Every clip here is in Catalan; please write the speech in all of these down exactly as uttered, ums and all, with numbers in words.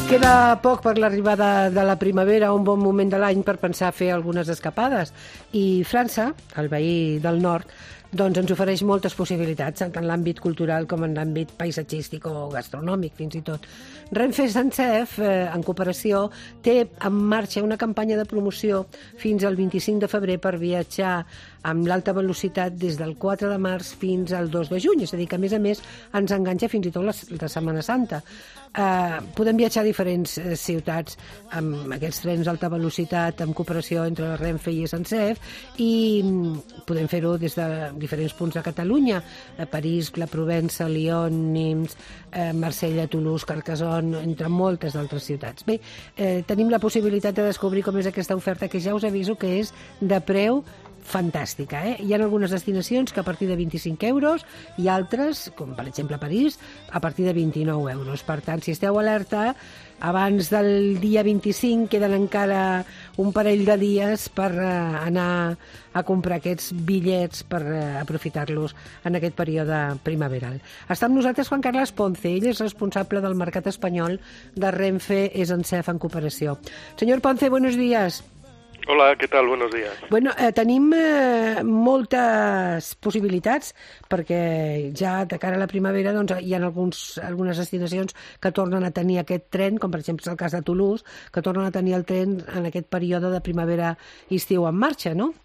Queda poc per l'arribada de la primavera, un bon moment de l'any per pensar fer algunes escapades. I França, el veí del nord, doncs ens ofereix moltes possibilitats, tant en l'àmbit cultural com en l'àmbit paisatgístic o gastronòmic, fins i tot. Renfe SENCEF, eh, en cooperació, té en marxa una campanya de promoció fins al vint-i-cinc de febrer per viatjar amb l'alta velocitat des del quatre de març fins al dos de juny, és a dir, que a més a més ens enganxa fins i tot la, la Setmana Santa. Eh, podem viatjar a diferents eh, ciutats amb aquests trens d'alta velocitat en cooperació entre la Renfe i SENCEF i mm, podem fer-ho des de diferents punts de Catalunya, a París, la Provença, Lyon, Nimes, eh, Marsella, Toulouse, Carcassonne, entre moltes d'altres ciutats. Bé, eh, tenim la possibilitat de descobrir com és aquesta oferta, que ja us aviso que és de preu fantàstica, eh? Hi ha algunes destinacions que a partir de vint-i-cinc euros i altres, com per exemple París, a partir de vint-i-nou euros. Per tant, si esteu alerta, abans del dia vint-i-cinc queden encara un parell de dies per uh, anar a comprar aquests bitllets per uh, aprofitar-los en aquest període primaveral. Està amb nosaltres Juan Carles Ponce, ell és responsable del mercat espanyol de Renfe SENCEF en cooperació. Senyor Ponce, buenos días. Hola, què tal? Buenos días. Bueno, eh, tenim eh, moltes possibilitats perquè ja de cara a la primavera doncs, hi ha alguns, algunes destinacions que tornen a tenir aquest tren, com per exemple és el cas de Toulouse, que tornen a tenir el tren en aquest període de primavera-estiu en marxa, no?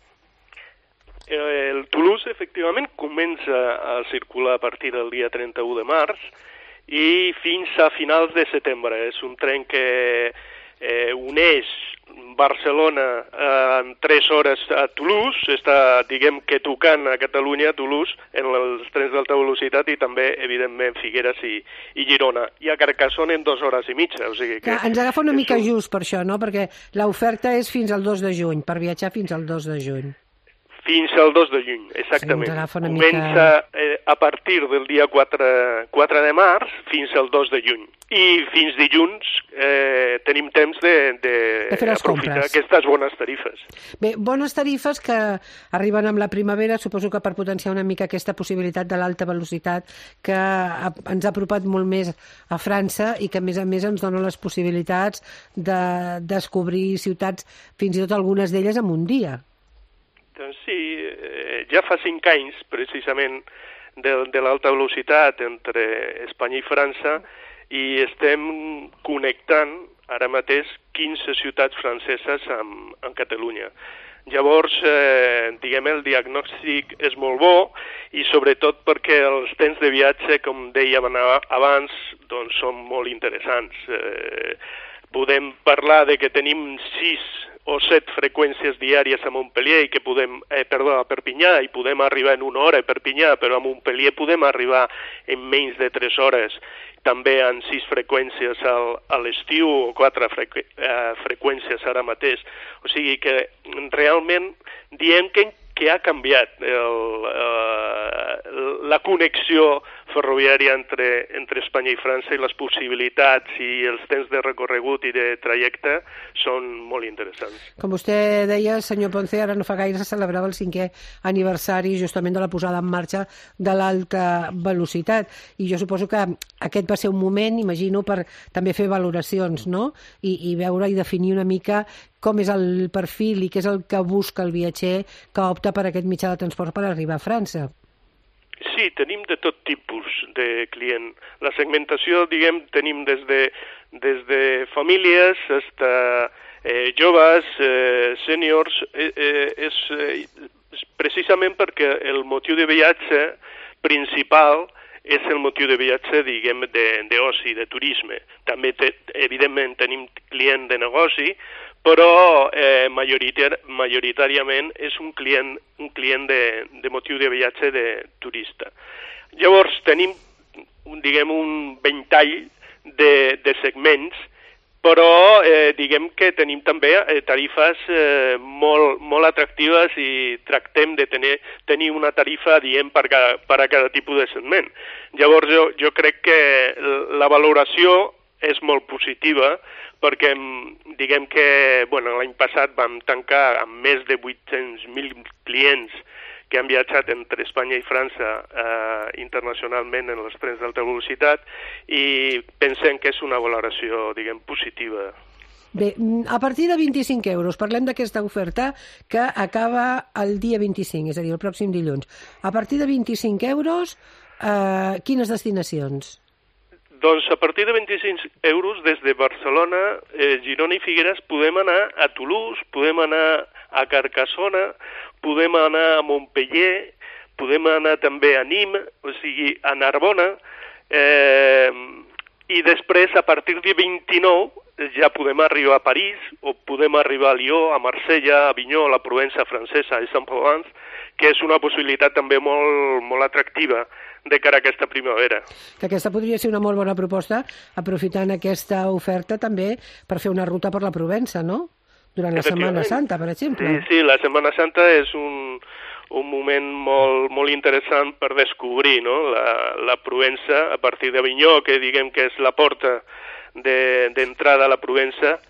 El Toulouse, efectivament, comença a circular a partir del dia trenta-u de març i fins a finals de setembre. És un tren que eh, uneix Barcelona eh, en tres hores a Toulouse, està, diguem que tocant a Catalunya, a Toulouse, en els trens d'alta velocitat i també, evidentment, Figueres i, i Girona. I a Carcassonne en dues hores i mitja. O sigui que Clar, ens agafa una mica un... just per això, no? Perquè l'oferta és fins al dos de juny, per viatjar fins al dos de juny. Fins al dos de juny, exactament. Sí, Comença mica... eh, a partir del dia quatre, quatre de març fins al dos de juny. I fins dilluns eh, tenim temps de, de, de aprofitar aquestes bones tarifes. Bé, bones tarifes que arriben amb la primavera, suposo que per potenciar una mica aquesta possibilitat de l'alta velocitat que ha, ens ha apropat molt més a França i que a més a més ens dona les possibilitats de descobrir ciutats, fins i tot algunes d'elles en un dia. Doncs sí, eh, ja fa cinc anys, precisament, de, de l'alta velocitat entre Espanya i França, i estem connectant ara mateix quinze ciutats franceses amb, amb Catalunya. Llavors, eh, diguem, el diagnòstic és molt bo i sobretot perquè els temps de viatge, com dèiem abans, doncs són molt interessants. Eh, podem parlar de que tenim sis o set freqüències diàries a Montpellier i que podem, eh, perdó, a Perpinyà, i podem arribar en una hora a Perpinyà, però a Montpellier podem arribar en menys de tres hores. També en sis freqüències al, a l'estiu o quatre frequ eh, freqüències ara mateix. O sigui que realment diem que, que ha canviat el, eh, la connexió ferroviària entre, entre Espanya i França i les possibilitats i els temps de recorregut i de trajecte són molt interessants. Com vostè deia, senyor Ponce, ara no fa gaire se celebrava el cinquè aniversari justament de la posada en marxa de l'alta velocitat i jo suposo que aquest va ser un moment, imagino, per també fer valoracions, no? I, i veure i definir una mica com és el perfil i què és el que busca el viatger que opta per aquest mitjà de transport per arribar a França. Sí, tenim de tot tipus de client. La segmentació, diguem, tenim des de, des de famílies fins a eh, joves, eh, sèniors. Eh, eh, és, eh, precisament perquè el motiu de viatge principal és el motiu de viatge, diguem, d'oci, de, de turisme. També, te, evidentment, tenim client de negoci, però eh, majoritar, majoritàriament és un client, un client de, de motiu de viatge de turista. Llavors tenim, diguem, un ventall de, de segments, però eh, diguem que tenim també eh, tarifes eh, molt, molt atractives i tractem de tenir, tenir una tarifa, diem, per, cada, per a cada tipus de segment. Llavors jo, jo crec que la valoració és molt positiva, perquè diguem que bueno, l'any passat vam tancar amb més de vuit-cents mil clients que han viatjat entre Espanya i França eh, internacionalment en els trens d'alta velocitat, i pensem que és una valoració, diguem, positiva. Bé, a partir de vint-i-cinc euros, parlem d'aquesta oferta que acaba el dia vint-i-cinc, és a dir, el pròxim dilluns. A partir de vint-i-cinc euros, eh, quines destinacions? Doncs a partir de vint-i-cinc euros, des de Barcelona, eh, Girona i Figueres, podem anar a Toulouse, podem anar a Carcassona, podem anar a Montpellier, podem anar també a Nîmes, o sigui, a Narbona, eh, i després, a partir de vint-i-nou, ja podem arribar a París, o podem arribar a Lió, a Marsella, a Avinyó, a la Provença francesa, a Aix-en-Provence, que és una possibilitat també molt, molt atractiva de cara a aquesta primavera. Que aquesta podria ser una molt bona proposta, aprofitant aquesta oferta també per fer una ruta per la Provença, no? Durant la Setmana Santa, per exemple. Sí, sí, la Setmana Santa és un, un moment molt, molt interessant per descobrir, no? la, la Provença, a partir d'Avinyó, que diguem que és la porta d'entrada de, a la Provença,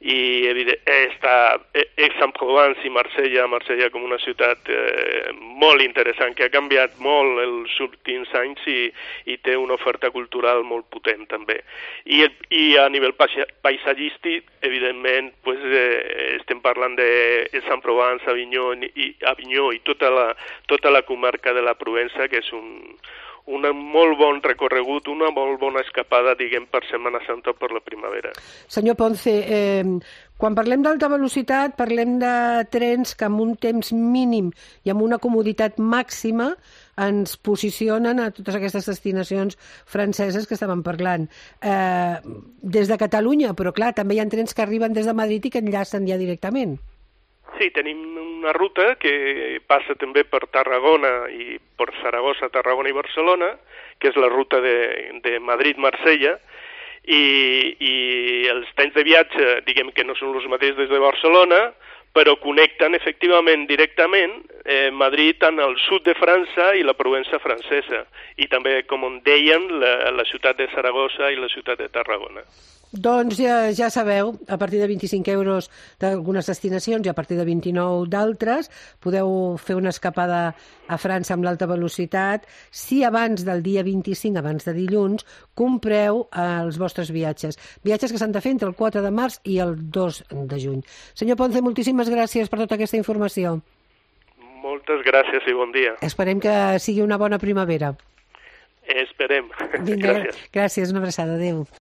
i està Aix-en-Provence i Marsella, Marsella com una ciutat eh, molt interessant, que ha canviat molt els últims anys i, i té una oferta cultural molt potent també. I, i a nivell paisatgístic, evidentment, pues, eh, estem parlant d'Aix-en-Provence, Avinyó i, Avinyó i tota la, tota la comarca de la Provença, que és un un molt bon recorregut, una molt bona escapada, diguem, per Setmana Santa o per la primavera. Senyor Ponce, eh, quan parlem d'alta velocitat, parlem de trens que amb un temps mínim i amb una comoditat màxima ens posicionen a totes aquestes destinacions franceses que estàvem parlant. Eh, des de Catalunya, però clar, també hi ha trens que arriben des de Madrid i que enllacen ja directament. Sí, tenim una ruta que passa també per Tarragona i per Saragossa, Tarragona i Barcelona, que és la ruta de, de Madrid-Marsella, i, i els temps de viatge, diguem que no són els mateixos des de Barcelona, però connecten efectivament directament eh, Madrid en el sud de França i la Provença francesa, i també, com dèiem, la, la ciutat de Saragossa i la ciutat de Tarragona. Doncs ja, ja sabeu, a partir de vint-i-cinc euros d'algunes destinacions i a partir de vint-i-nou d'altres, podeu fer una escapada a França amb l'alta velocitat si abans del dia vint-i-cinc, abans de dilluns, compreu els vostres viatges. Viatges que s'han de fer entre el quatre de març i el dos de juny. Senyor Ponce, moltíssimes gràcies per tota aquesta informació. Moltes gràcies i bon dia. Esperem que sigui una bona primavera. Esperem. Vinga, gràcies. Gràcies, una abraçada. Adéu.